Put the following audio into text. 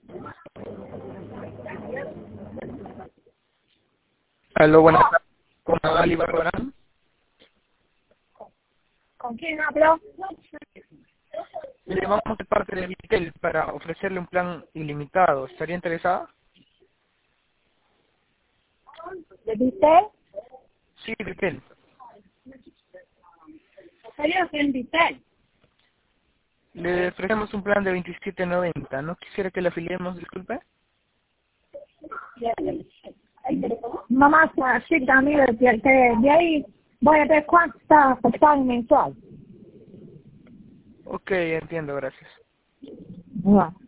Aló, buenas tardes. ¿Con Magali Barbarán? ¿Con quién hablo? Le llamamos de parte de Vitel para ofrecerle un plan ilimitado. ¿Estaría interesada? ¿De Vitel? Sí, Vitel. ¿Sería en Vitel? Le ofrecemos un plan de 27.90. ¿No quisiera que le afiliemos, disculpe? Mamá, chica, mire, que de ahí voy a ver cuánto está costando mensual. Ok, entiendo, gracias. Bueno.